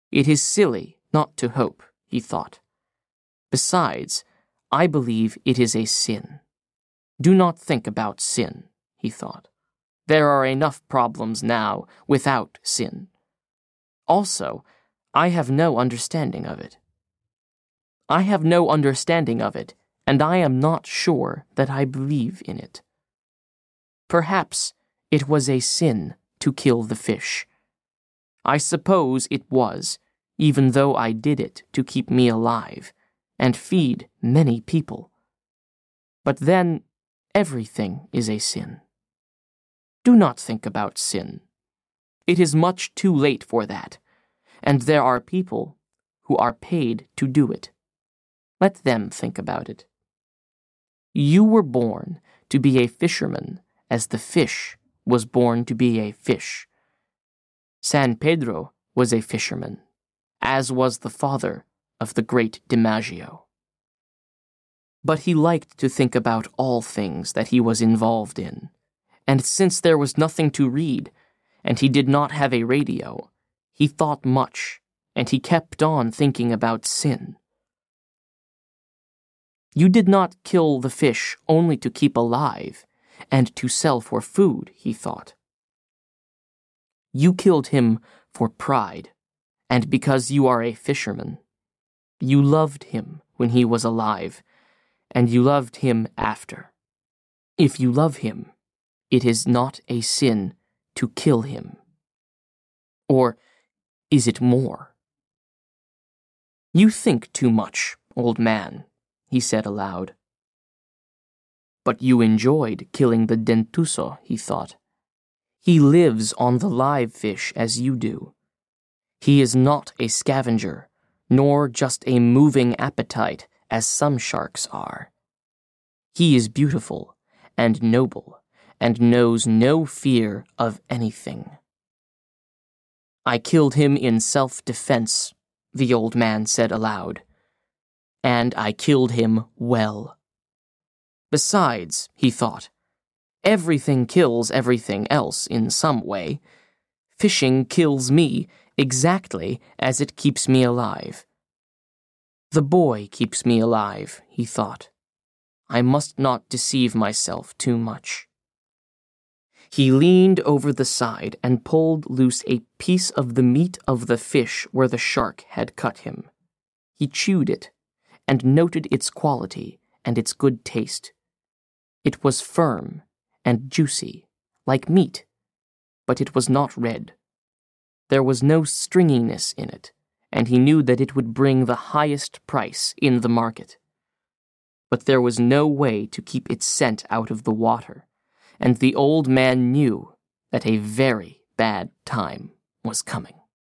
It is silly not to hope, he thought. Besides, I believe it is a sin. Do not think about sin, he thought. There are enough problems now without sin. Also, I have no understanding of it. I have no understanding of it, and I am not sure that I believe in it. Perhaps it was a sin to kill the fish. I suppose it was, even though I did it to keep me alive and feed many people. But then, everything is a sin. Do not think about sin. It is much too late for that, and there are people who are paid to do it. Let them think about it. You were born to be a fisherman as the fish was born to be a fish. San Pedro was a fisherman, as was the father of the great DiMaggio. But he liked to think about all things that he was involved in, and since there was nothing to read, and he did not have a radio, he thought much, and he kept on thinking about sin. You did not kill the fish only to keep alive and to sell for food, he thought. You killed him for pride, and because you are a fisherman. You loved him when he was alive, and you loved him after. If you love him, it is not a sin to kill him. Or is it more? You think too much, old man, he said aloud. But you enjoyed killing the dentuso, he thought. He lives on the live fish as you do. He is not a scavenger, nor just a moving appetite as some sharks are. He is beautiful and noble and knows no fear of anything. I killed him in self-defense, the old man said aloud. And I killed him well. Besides, he thought, everything kills everything else in some way. Fishing kills me exactly as it keeps me alive. The boy keeps me alive, he thought. I must not deceive myself too much. He leaned over the side and pulled loose a piece of the meat of the fish where the shark had cut him. He chewed it and noted its quality and its good taste. It was firm and juicy, like meat, but it was not red. There was no stringiness in it, and he knew that it would bring the highest price in the market. But there was no way to keep its scent out of the water, and the old man knew that a very bad time was coming.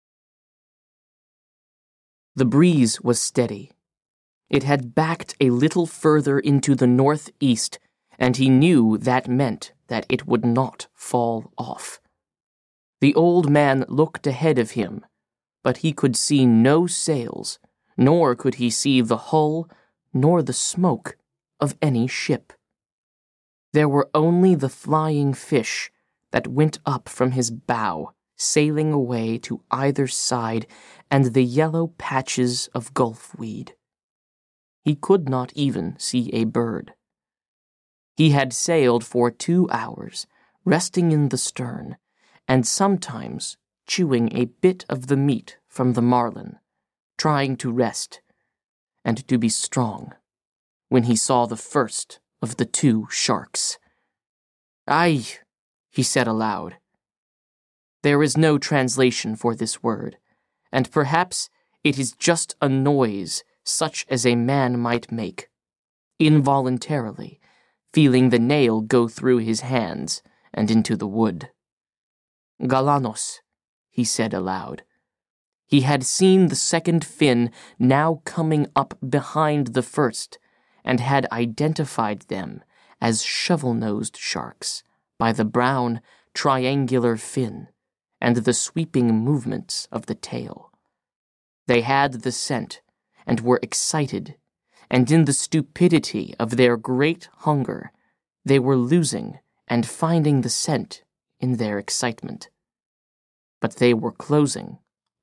The breeze was steady. It had backed a little further into the northeast, and he knew that meant that it would not fall off. The old man looked ahead of him, but he could see no sails, nor could he see the hull nor the smoke of any ship. There were only the flying fish that went up from his bow, sailing away to either side, and the yellow patches of gulfweed. He could not even see a bird. He had sailed for 2 hours, resting in the stern, and sometimes chewing a bit of the meat from the marlin, trying to rest and to be strong, when he saw the first of the 2 sharks. "Ay," he said aloud. There is no translation for this word, and perhaps it is just a noise such as a man might make, involuntarily, feeling the nail go through his hands and into the wood. "Galanos," he said aloud. He had seen the second fin now coming up behind the first, and had identified them as shovel-nosed sharks by the brown, triangular fin and the sweeping movements of the tail. They had the scent and were excited, and in the stupidity of their great hunger, they were losing and finding the scent in their excitement. But they were closing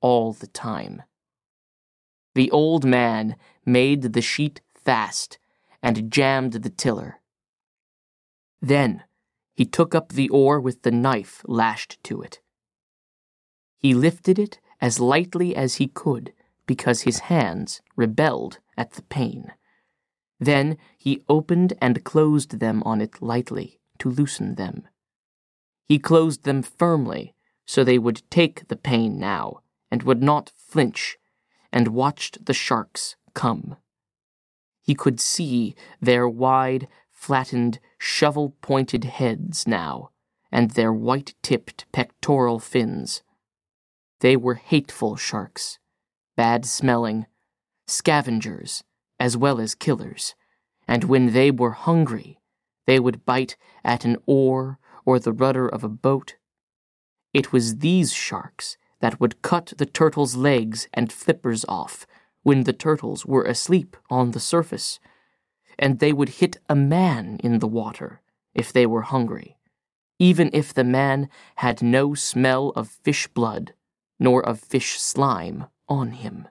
all the time. The old man made the sheet fast and jammed the tiller. Then he took up the oar with the knife lashed to it. He lifted it as lightly as he could because his hands rebelled at the pain. Then he opened and closed them on it lightly to loosen them. He closed them firmly so they would take the pain now and would not flinch, and watched the sharks come. He could see their wide, flattened, shovel-pointed heads now, and their white-tipped pectoral fins. They were hateful sharks, bad-smelling, scavengers, as well as killers, and when they were hungry, they would bite at an oar or the rudder of a boat. It was these sharks that would cut the turtles' legs and flippers off when the turtles were asleep on the surface, and they would hit a man in the water if they were hungry, even if the man had no smell of fish blood nor of fish slime on him.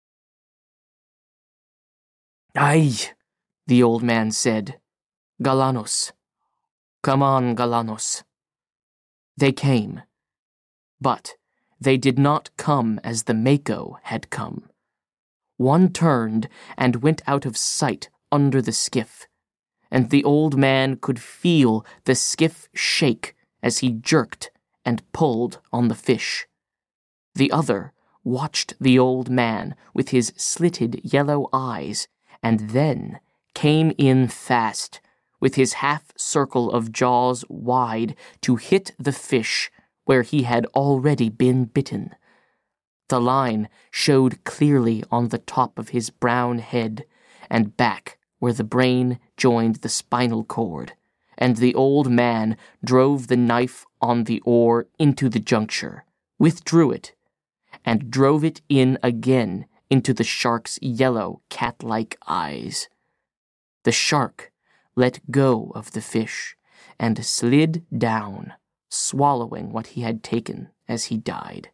"Ay," the old man said. "Galanos. Come on, Galanos." They came, but they did not come as the Mako had come. One turned and went out of sight under the skiff, and the old man could feel the skiff shake as he jerked and pulled on the fish. The other watched the old man with his slitted yellow eyes, and then came in fast, with his half-circle of jaws wide to hit the fish where he had already been bitten. The line showed clearly on the top of his brown head and back where the brain joined the spinal cord, and the old man drove the knife on the oar into the juncture, withdrew it, and drove it in again into the shark's yellow cat-like eyes. The shark let go of the fish and slid down, swallowing what he had taken as he died.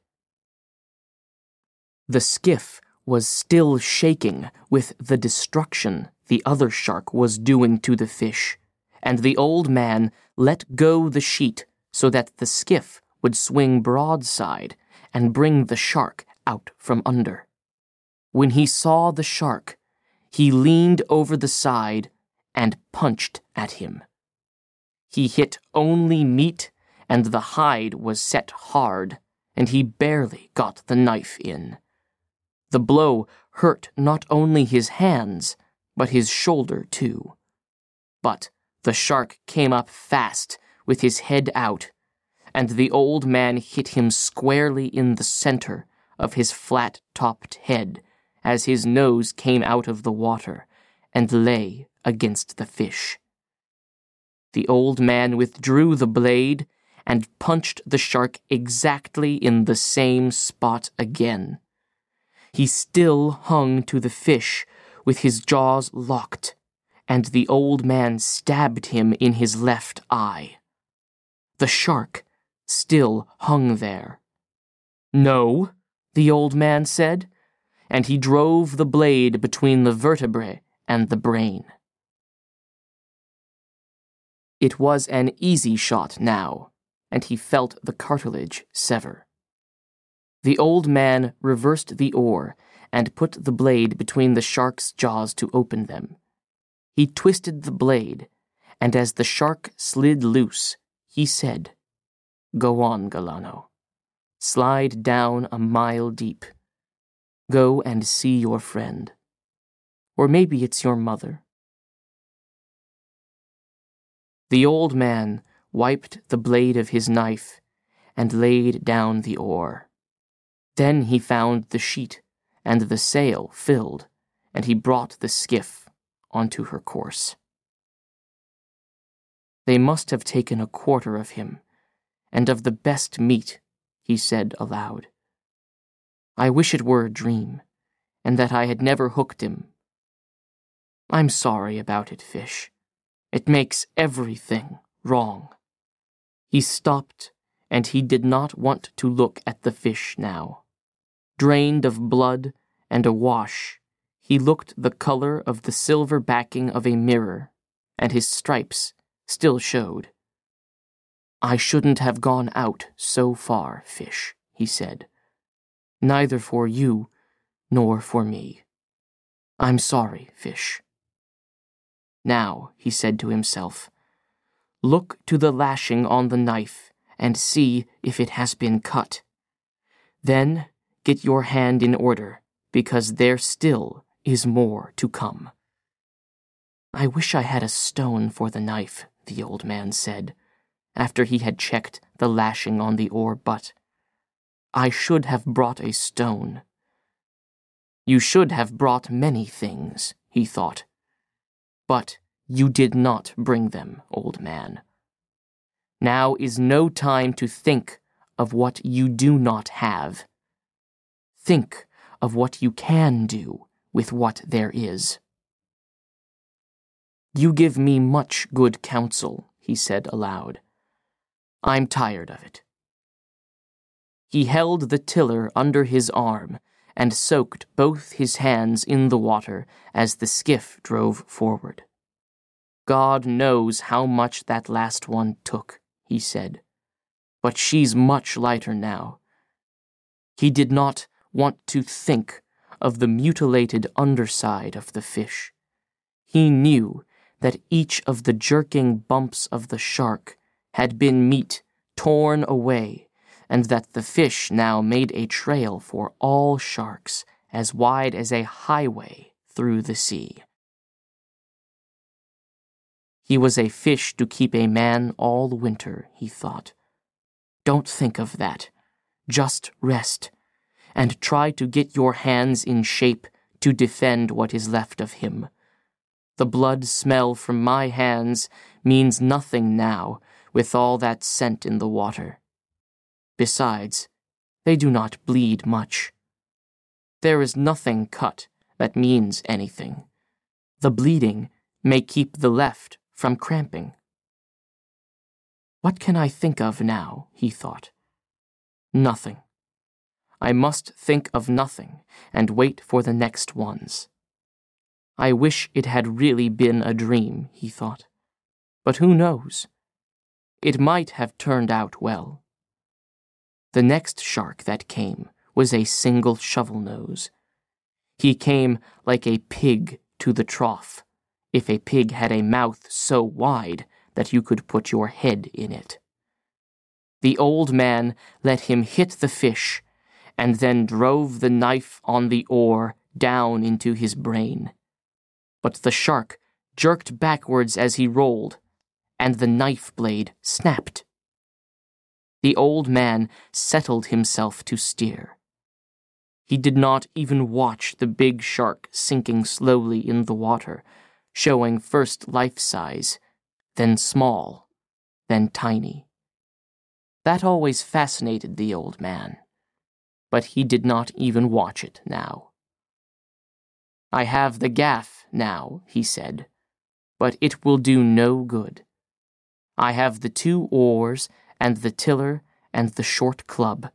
The skiff was still shaking with the destruction the other shark was doing to the fish, and the old man let go the sheet so that the skiff would swing broadside and bring the shark out from under. When he saw the shark, he leaned over the side and punched at him. He hit only meat, and the hide was set hard, and he barely got the knife in. The blow hurt not only his hands, but his shoulder too. But the shark came up fast with his head out, and the old man hit him squarely in the center of his flat-topped head as his nose came out of the water and lay against the fish. The old man withdrew the blade and punched the shark exactly in the same spot again. He still hung to the fish with his jaws locked, and the old man stabbed him in his left eye. The shark still hung there. "No," the old man said, and he drove the blade between the vertebrae and the brain. It was an easy shot now, and he felt the cartilage sever. The old man reversed the oar and put the blade between the shark's jaws to open them. He twisted the blade, and as the shark slid loose, he said, "Go on, Galano. Slide down a mile deep. Go and see your friend. Or maybe it's your mother." The old man wiped the blade of his knife and laid down the oar. Then he found the sheet and the sail filled, and he brought the skiff onto her course. "They must have taken a quarter of him, and of the best meat," he said aloud. "I wish it were a dream, and that I had never hooked him. I'm sorry about it, Fish. It makes everything wrong." He stopped, and he did not want to look at the fish now. Drained of blood and awash, he looked the color of the silver backing of a mirror, and his stripes still showed. "I shouldn't have gone out so far, fish," he said. "Neither for you nor for me. I'm sorry, fish." "Now," he said to himself, "look to the lashing on the knife and see if it has been cut. Then get your hand in order, because there still is more to come." "I wish I had a stone for the knife," the old man said, after he had checked the lashing on the oar butt. "I should have brought a stone." "You should have brought many things," he thought. "But you did not bring them, old man. Now is no time to think of what you do not have. Think of what you can do with what there is." "You give me much good counsel," he said aloud. "I'm tired of it." He held the tiller under his arm and soaked both his hands in the water as the skiff drove forward. "God knows how much that last one took," he said, "but she's much lighter now." He did not want to think of the mutilated underside of the fish. He knew that each of the jerking bumps of the shark had been meat torn away, and that the fish now made a trail for all sharks as wide as a highway through the sea. He was a fish to keep a man all winter, he thought. Don't think of that. Just rest, and try to get your hands in shape to defend what is left of him. The blood smell from my hands means nothing now with all that scent in the water. Besides, they do not bleed much. There is nothing cut that means anything. The bleeding may keep the left from cramping. What can I think of now, he thought. Nothing. I must think of nothing and wait for the next ones. I wish it had really been a dream, he thought. But who knows? It might have turned out well. The next shark that came was a single shovel-nose. He came like a pig to the trough, if a pig had a mouth so wide that you could put your head in it. The old man let him hit the fish, and then drove the knife on the oar down into his brain. But the shark jerked backwards as he rolled, and the knife blade snapped. The old man settled himself to steer. He did not even watch the big shark sinking slowly in the water, showing first life-size, then small, then tiny. That always fascinated the old man, but he did not even watch it now. I have the gaff now, he said, but it will do no good. I have the 2 oars and the tiller and the short club.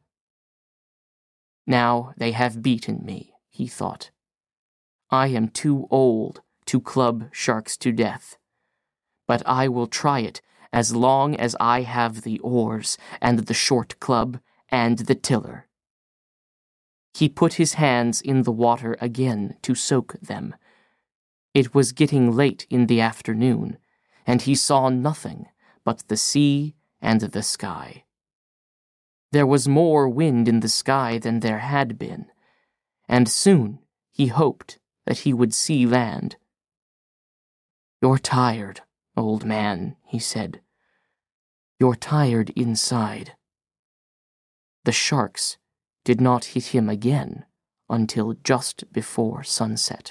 Now they have beaten me, he thought. I am too old to club sharks to death, but I will try it as long as I have the oars and the short club and the tiller. He put his hands in the water again to soak them. It was getting late in the afternoon, and he saw nothing but the sea and the sky. There was more wind in the sky than there had been, and soon he hoped that he would see land. You're tired, old man, he said. You're tired inside. The sharks did not hit him again until just before sunset.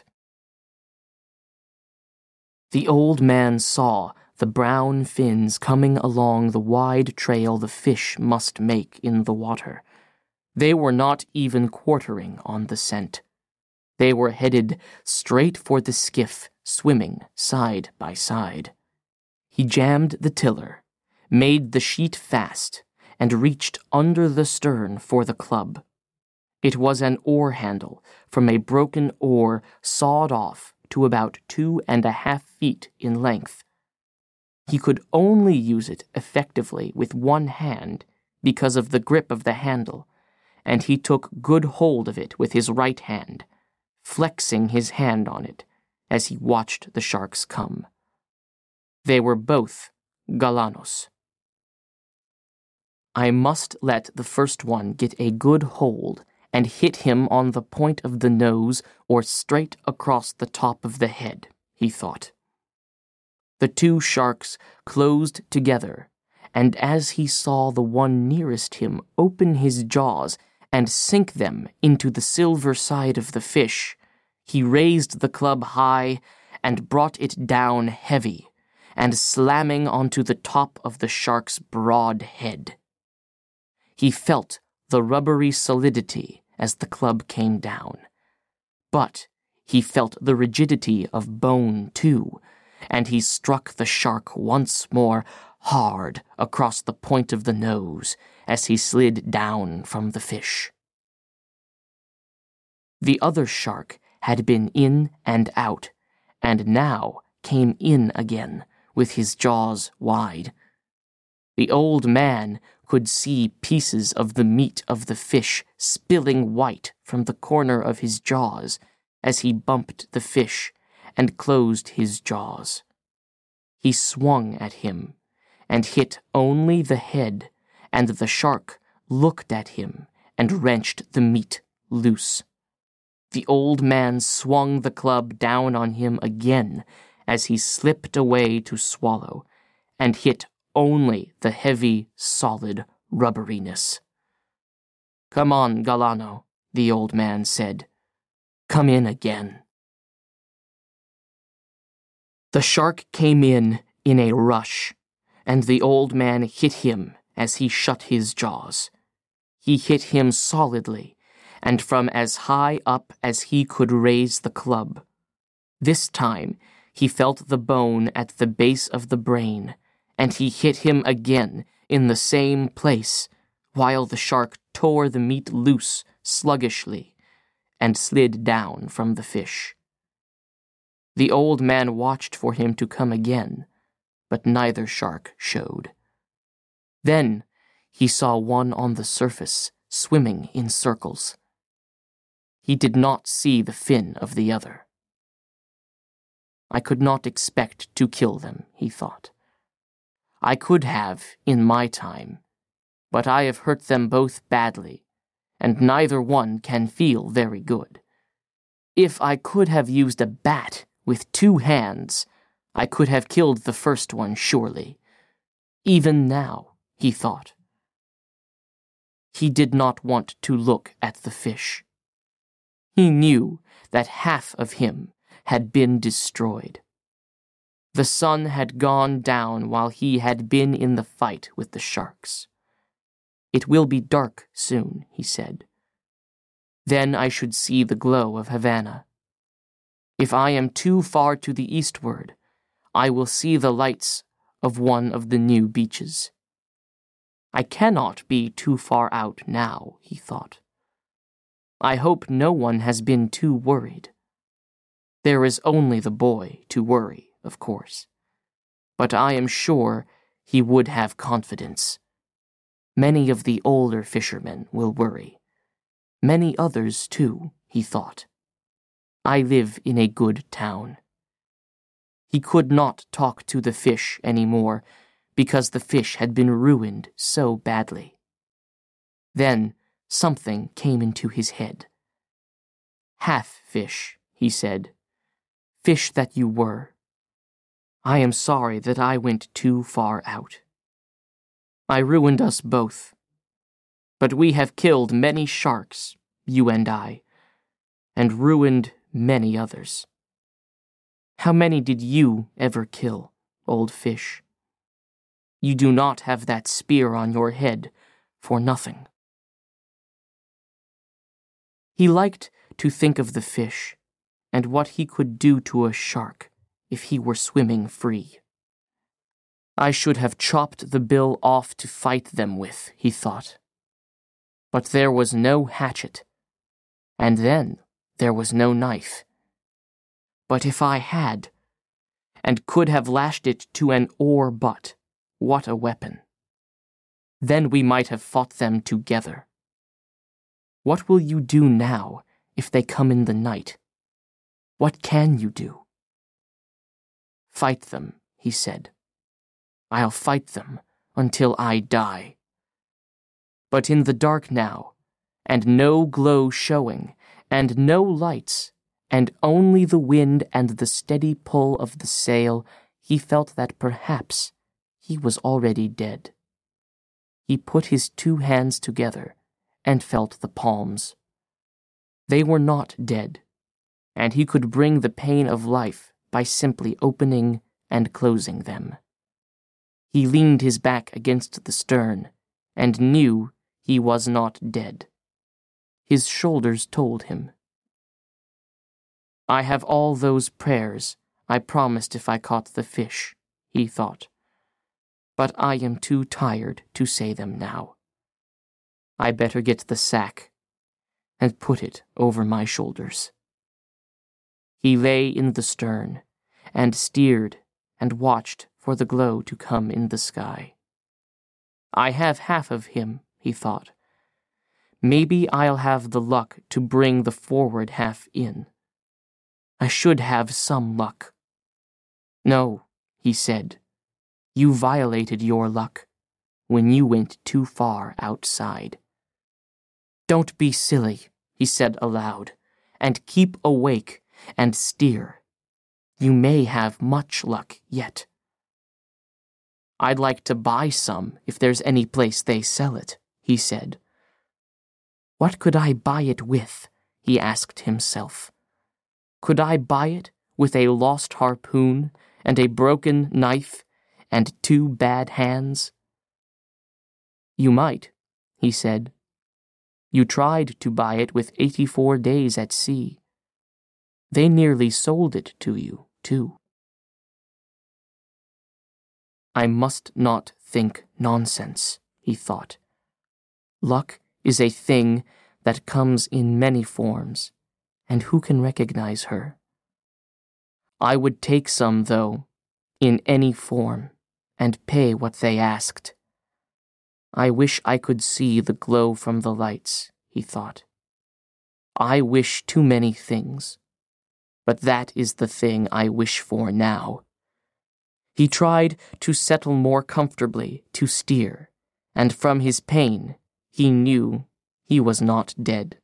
The old man saw the brown fins coming along the wide trail the fish must make in the water. They were not even quartering on the scent. They were headed straight for the skiff, swimming side by side. He jammed the tiller, made the sheet fast, and reached under the stern for the club. It was an oar handle from a broken oar sawed off to about 2.5 feet in length. He could only use it effectively with one hand because of the grip of the handle, and he took good hold of it with his right hand, flexing his hand on it as he watched the sharks come. They were both galanos. I must let the first one get a good hold and hit him on the point of the nose or straight across the top of the head, he thought. The two sharks closed together, and as he saw the one nearest him open his jaws and sink them into the silver side of the fish, he raised the club high and brought it down heavy, and slamming onto the top of the shark's broad head. He felt the rubbery solidity as the club came down, but he felt the rigidity of bone too, and he struck the shark once more hard across the point of the nose as he slid down from the fish. The other shark had been in and out, and now came in again with his jaws wide. The old man could see pieces of the meat of the fish spilling white from the corner of his jaws as he bumped the fish and closed his jaws. He swung at him and hit only the head, and the shark looked at him and wrenched the meat loose. The old man swung the club down on him again as he slipped away to swallow, and hit only the heavy, solid rubberiness. "Come on, Galano," the old man said. "Come in again." The shark came in a rush, and the old man hit him as he shut his jaws. He hit him solidly, and from as high up as he could raise the club. This time, he felt the bone at the base of the brain, and he hit him again in the same place, while the shark tore the meat loose sluggishly and slid down from the fish. The old man watched for him to come again, but neither shark showed. Then he saw one on the surface, swimming in circles. He did not see the fin of the other. I could not expect to kill them, he thought. I could have, in my time, but I have hurt them both badly, and neither one can feel very good. If I could have used a bat with 2 hands, I could have killed the first one surely. Even now, he thought. He did not want to look at the fish. He knew that half of him had been destroyed. The sun had gone down while he had been in the fight with the sharks. It will be dark soon, he said. Then I should see the glow of Havana. If I am too far to the eastward, I will see the lights of one of the new beaches. I cannot be too far out now, he thought. I hope no one has been too worried. There is only the boy to worry, of course. But I am sure he would have confidence. Many of the older fishermen will worry. Many others, too, he thought. I live in a good town. He could not talk to the fish any more, because the fish had been ruined so badly. Then something came into his head. "Half fish," he said. "Fish that you were. I am sorry that I went too far out. I ruined us both. But we have killed many sharks, you and I, and ruined many others. How many did you ever kill, old fish? You do not have that spear on your head for nothing." He liked to think of the fish and what he could do to a shark if he were swimming free. I should have chopped the bill off to fight them with, he thought. But there was no hatchet, and then there was no knife. But if I had, and could have lashed it to an oar butt, what a weapon! Then we might have fought them together. What will you do now if they come in the night? What can you do? Fight them, he said. I'll fight them until I die. But in the dark now, and no glow showing, and no lights, and only the wind and the steady pull of the sail, he felt that perhaps he was already dead. He put his 2 hands together and felt the palms. They were not dead, and he could bring the pain of life by simply opening and closing them. He leaned his back against the stern and knew he was not dead. His shoulders told him. I have all those prayers I promised if I caught the fish, he thought. But I am too tired to say them now. I better get the sack and put it over my shoulders. He lay in the stern and steered and watched for the glow to come in the sky. I have half of him, he thought. Maybe I'll have the luck to bring the forward half in. I should have some luck. No, he said. You violated your luck when you went too far outside. Don't be silly, he said aloud, and keep awake and steer. You may have much luck yet. I'd like to buy some if there's any place they sell it, he said. What could I buy it with? He asked himself. Could I buy it with a lost harpoon and a broken knife and 2 bad hands? You might, he said. You tried to buy it with 84 days at sea. They nearly sold it to you, too. I must not think nonsense, he thought. Luck is a thing that comes in many forms, and who can recognize her? I would take some, though, in any form, and pay what they asked. I wish I could see the glow from the lights, he thought. I wish too many things, but that is the thing I wish for now. He tried to settle more comfortably to steer, and from his pain, he knew he was not dead.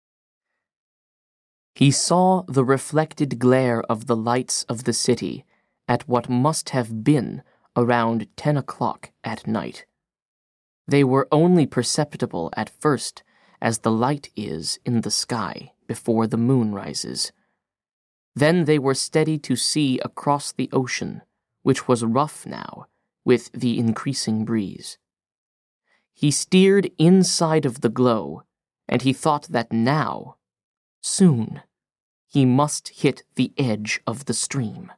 He saw the reflected glare of the lights of the city at what must have been around 10 o'clock at night. They were only perceptible at first as the light is in the sky before the moon rises. Then they were steady to see across the ocean, which was rough now with the increasing breeze. He steered inside of the glow, and he thought that now, soon, he must hit the edge of the stream.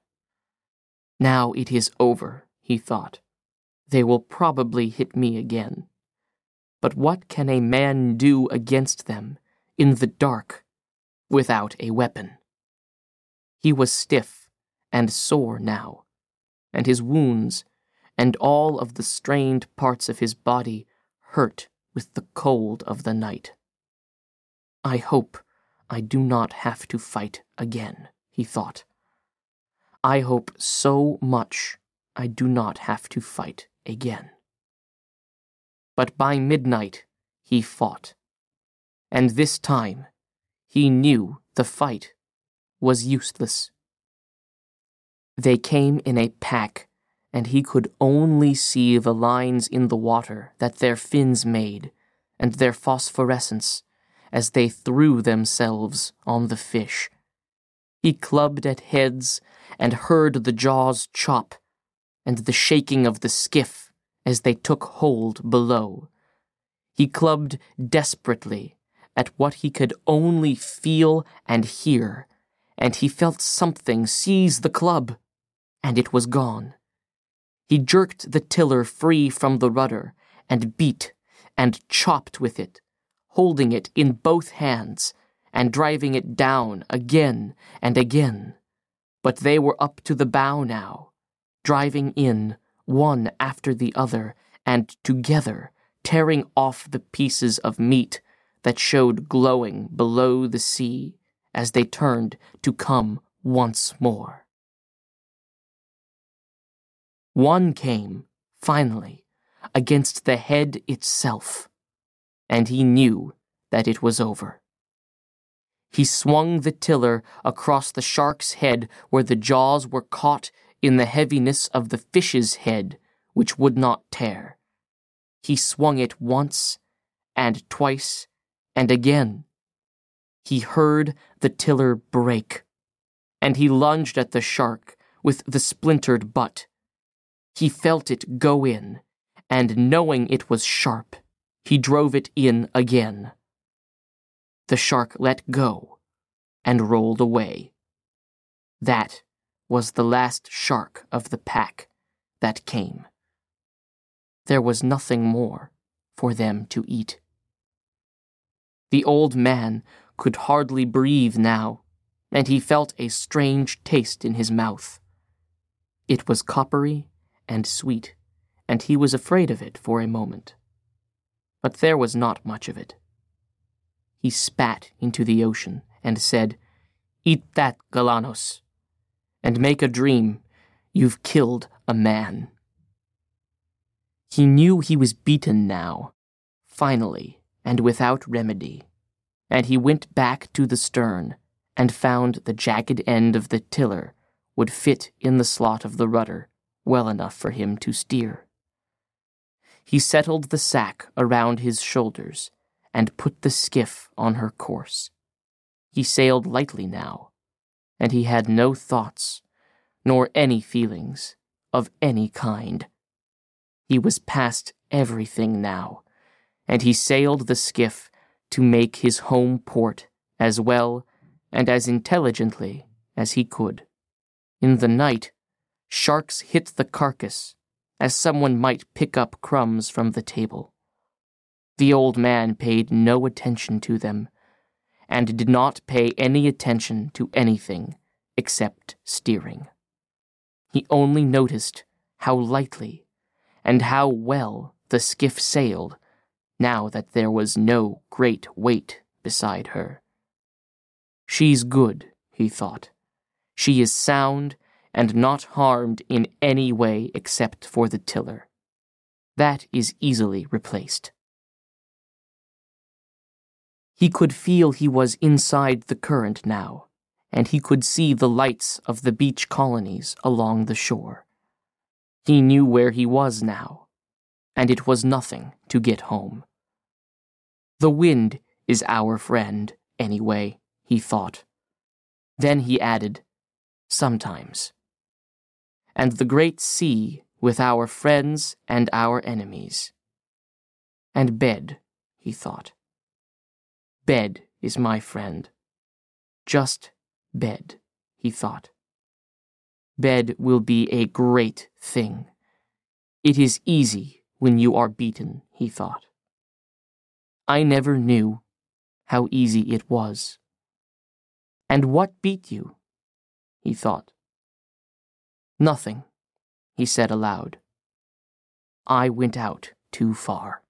Now it is over, he thought. They will probably hit me again. But what can a man do against them in the dark without a weapon? He was stiff and sore now, and his wounds and all of the strained parts of his body hurt with the cold of the night. I hope I do not have to fight again, he thought. I hope so much I do not have to fight again. But by midnight he fought, and this time he knew the fight was useless. They came in a pack, and he could only see the lines in the water that their fins made, and their phosphorescence as they threw themselves on the fish. He clubbed at heads and heard the jaws chop, and the shaking of the skiff as they took hold below. He clubbed desperately at what he could only feel and hear, and he felt something seize the club, and it was gone. He jerked the tiller free from the rudder and beat and chopped with it, holding it in both hands and driving it down again and again. But they were up to the bow now, driving in one after the other, and together tearing off the pieces of meat that showed glowing below the sea as they turned to come once more. One came, finally, against the head itself, and he knew that it was over. He swung the tiller across the shark's head where the jaws were caught in the heaviness of the fish's head, which would not tear. He swung it once, and twice, and again. He heard the tiller break, and he lunged at the shark with the splintered butt. He felt it go in, and knowing it was sharp, he drove it in again. The shark let go and rolled away. That was the last shark of the pack that came. There was nothing more for them to eat. The old man could hardly breathe now, and he felt a strange taste in his mouth. It was coppery and sweet, and he was afraid of it for a moment. But there was not much of it. He spat into the ocean and said, "Eat that, Galanos, and make a dream you've killed a man." He knew he was beaten now, finally and without remedy, and he went back to the stern and found the jagged end of the tiller would fit in the slot of the rudder well enough for him to steer. He settled the sack around his shoulders and put the skiff on her course. He sailed lightly now, and he had no thoughts, nor any feelings, of any kind. He was past everything now, and he sailed the skiff to make his home port as well and as intelligently as he could. In the night, sharks hit the carcass as someone might pick up crumbs from the table. The old man paid no attention to them, and did not pay any attention to anything except steering. He only noticed how lightly and how well the skiff sailed now that there was no great weight beside her. "She's good," he thought. "She is sound and not harmed in any way except for the tiller. That is easily replaced." He could feel he was inside the current now, and he could see the lights of the beach colonies along the shore. He knew where he was now, and it was nothing to get home. The wind is our friend, anyway, he thought. Then he added, sometimes. And the great sea with our friends and our enemies. And bed, he thought. Bed is my friend. Just bed, he thought. Bed will be a great thing. It is easy when you are beaten, he thought. I never knew how easy it was. And what beat you? He thought. Nothing, he said aloud. I went out too far.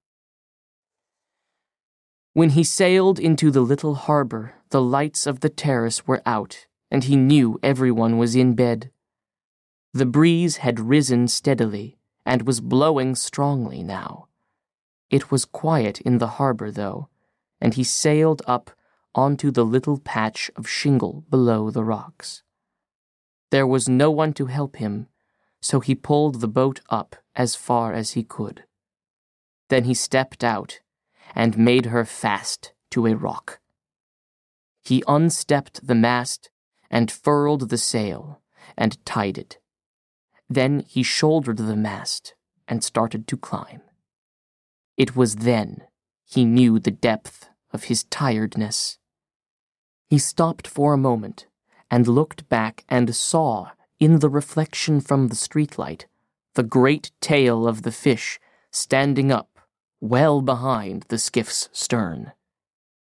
When he sailed into the little harbor, the lights of the terrace were out, and he knew everyone was in bed. The breeze had risen steadily, and was blowing strongly now. It was quiet in the harbor, though, and he sailed up onto the little patch of shingle below the rocks. There was no one to help him, so he pulled the boat up as far as he could. Then he stepped out and made her fast to a rock. He unstepped the mast and furled the sail and tied it. Then he shouldered the mast and started to climb. It was then he knew the depth of his tiredness. He stopped for a moment and looked back and saw, in the reflection from the streetlight, the great tail of the fish standing up well behind the skiff's stern.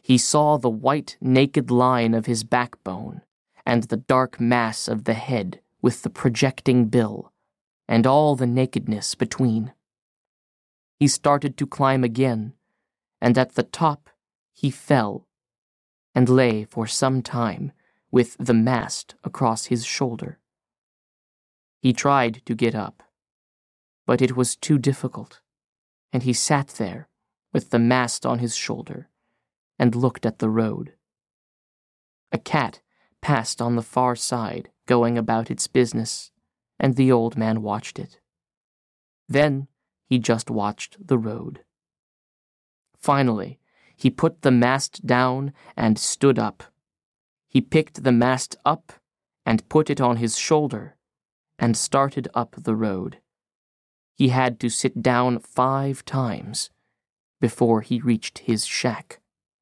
he saw the white, naked line of his backbone, and the dark mass of the head with the projecting bill, and all the nakedness between. He started to climb again, and at the top he fell, and lay for some time with the mast across his shoulder. He tried to get up, but it was too difficult, and he sat there with the mast on his shoulder and looked at the road. A cat passed on the far side, going about its business, and the old man watched it. Then he just watched the road. Finally, he put the mast down and stood up. He picked the mast up and put it on his shoulder and started up the road. He had to sit down 5 times before he reached his shack.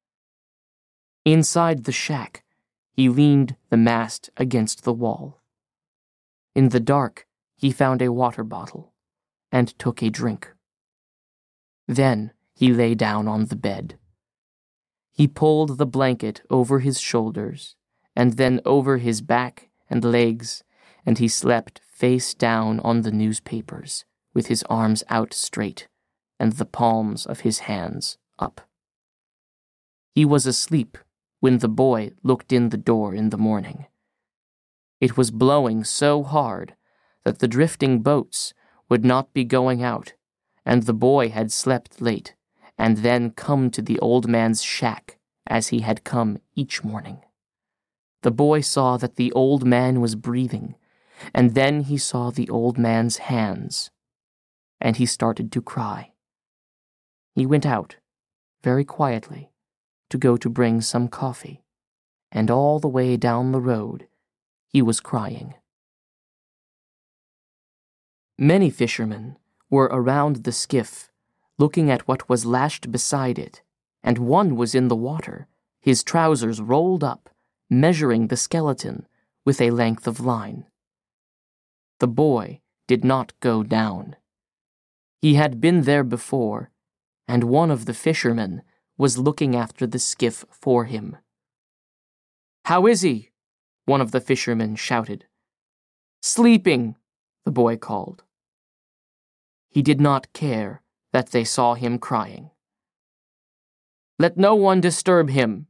Inside the shack, he leaned the mast against the wall. In the dark, he found a water bottle and took a drink. Then he lay down on the bed. He pulled the blanket over his shoulders and then over his back and legs, and he slept face down on the newspapers with his arms out straight and the palms of his hands up. He was asleep when the boy looked in the door in the morning. It was blowing so hard that the drifting boats would not be going out, and the boy had slept late and then come to the old man's shack as he had come each morning. The boy saw that the old man was breathing, and then he saw the old man's hands, and he started to cry. He went out, very quietly, to go to bring some coffee, and all the way down the road he was crying. Many fishermen were around the skiff, looking at what was lashed beside it, and one was in the water, his trousers rolled up, measuring the skeleton with a length of line. The boy did not go down. He had been there before, and one of the fishermen was looking after the skiff for him. "How is he?" one of the fishermen shouted. "Sleeping," the boy called. He did not care that they saw him crying. "Let no one disturb him."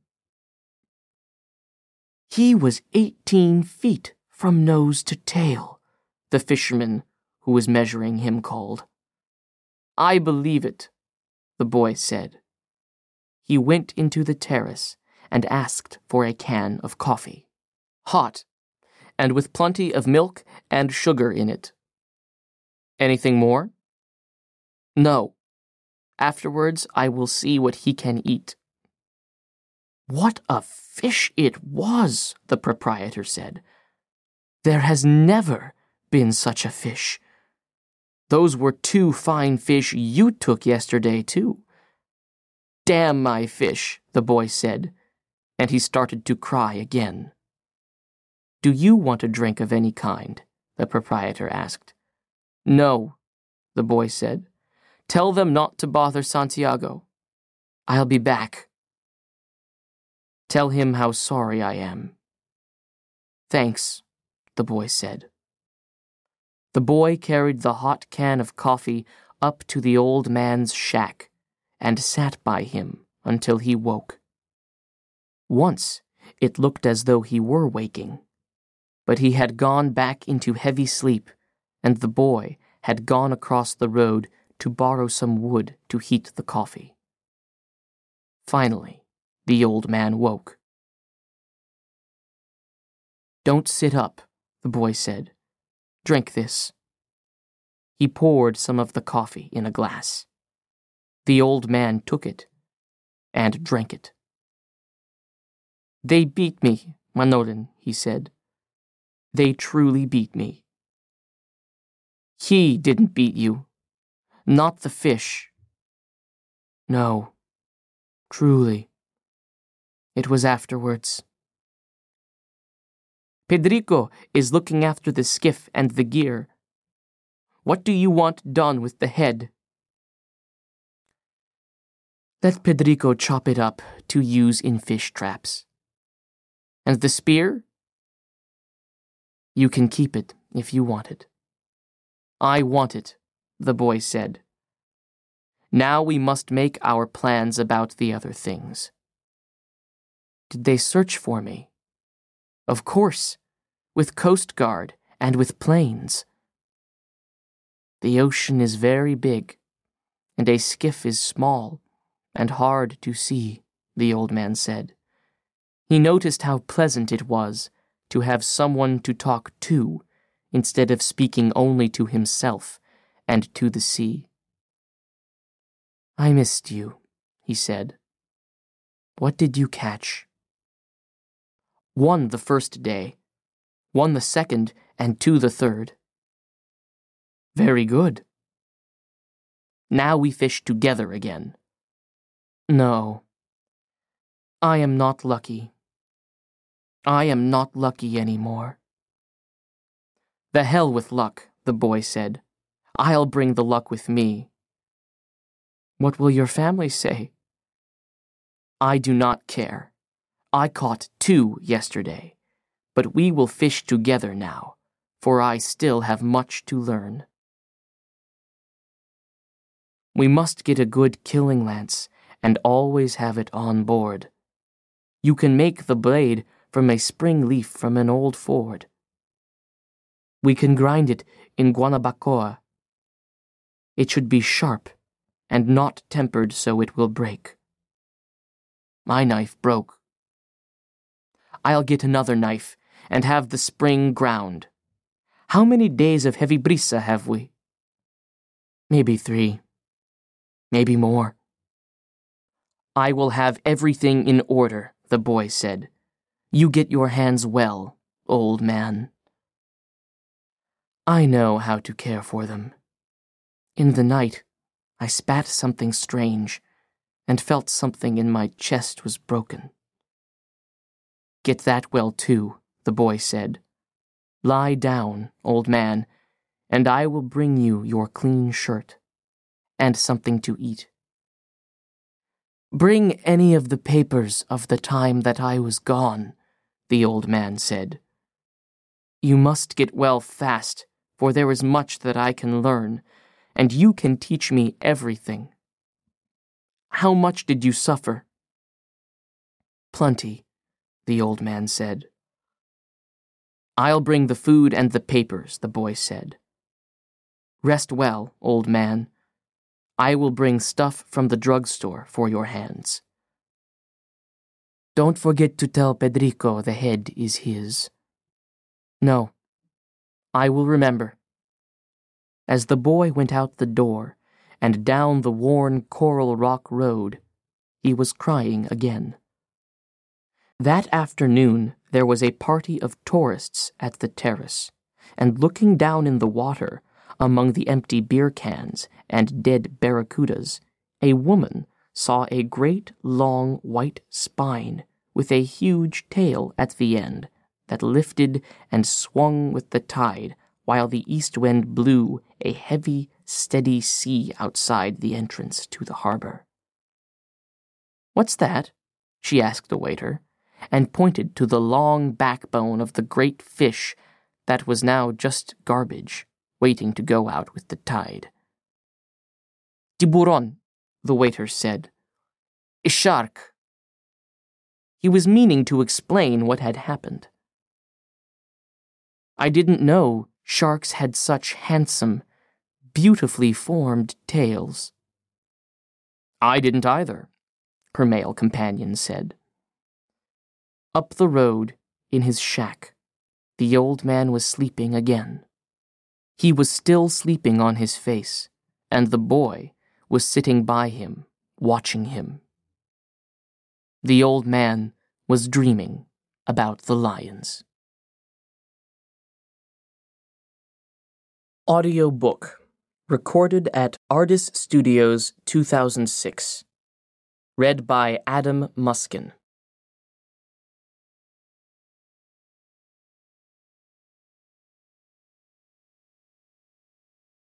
"He was 18 feet from nose to tail," the fisherman who was measuring him called. "I believe it," the boy said. He went into the terrace and asked for a can of coffee, hot, and with plenty of milk and sugar in it. "Anything more?" "No. Afterwards I will see what he can eat." "What a fish it was," the proprietor said. "There has never been such a fish. Those were 2 fine fish you took yesterday, too." "Damn my fish," the boy said, and he started to cry again. "Do you want a drink of any kind?" the proprietor asked. "No," the boy said. "Tell them not to bother Santiago. I'll be back." "Tell him how sorry I am." "Thanks," the boy said. The boy carried the hot can of coffee up to the old man's shack and sat by him until he woke. Once it looked as though he were waking, but he had gone back into heavy sleep, and the boy had gone across the road to borrow some wood to heat the coffee. Finally, the old man woke. "Don't sit up," the boy said. "Drink this." He poured some of the coffee in a glass. The old man took it and drank it. "They beat me, Manolin," he said. "They truly beat me." "He didn't beat you. Not the fish." "No, truly. It was afterwards." "Pedrico is looking after the skiff and the gear. What do you want done with the head?" Let Pedrico chop it up to use in fish traps. And the spear? You can keep it if you want it. I want it, the boy said. Now we must make our plans about the other things. Did they search for me? Of course, with Coast Guard and with planes. The ocean is very big, and a skiff is small and hard to see, the old man said. He noticed how pleasant it was to have someone to talk to instead of speaking only to himself and to the sea. I missed you, he said. What did you catch? 1 the first day, 1 the second, and 2 the third. Very good. Now we fish together again. No. I am not lucky. I am not lucky anymore. The hell with luck, the boy said. I'll bring the luck with me. What will your family say? I do not care. I caught 2 yesterday, but we will fish together now, for I still have much to learn. We must get a good killing lance and always have it on board. You can make the blade from a spring leaf from an old ford. We can grind it in Guanabacoa. It should be sharp and not tempered so it will break. My knife broke. I'll get another knife and have the spring ground. How many days of heavy brisa have we? Maybe 3. Maybe more. I will have everything in order, the boy said. You get your hands well, old man. I know how to care for them. In the night, I spat something strange and felt something in my chest was broken. Get that well too, the boy said. Lie down, old man, and I will bring you your clean shirt and something to eat. Bring any of the papers of the time that I was gone, the old man said. You must get well fast, for there is much that I can learn, and you can teach me everything. How much did you suffer? Plenty, the old man said. I'll bring the food and the papers, the boy said. Rest well, old man. I will bring stuff from the drugstore for your hands. Don't forget to tell Pedrico the head is his. No, I will remember. As the boy went out the door and down the worn Coral Rock Road, he was crying again. That afternoon there was a party of tourists at the terrace, and looking down in the water, among the empty beer cans and dead barracudas, a woman saw a great long white spine with a huge tail at the end that lifted and swung with the tide while the east wind blew a heavy, steady sea outside the entrance to the harbor. What's that? She asked the waiter, and pointed to the long backbone of the great fish that was now just garbage, waiting to go out with the tide. Tiburon, the waiter said. A shark. He was meaning to explain what had happened. I didn't know sharks had such handsome, beautifully formed tails. I didn't either, her male companion said. Up the road, in his shack, the old man was sleeping again. He was still sleeping on his face, and the boy was sitting by him, watching him. The old man was dreaming about the lions. Audio book, recorded at Artis Studios 2006. Read by Adam Muskin.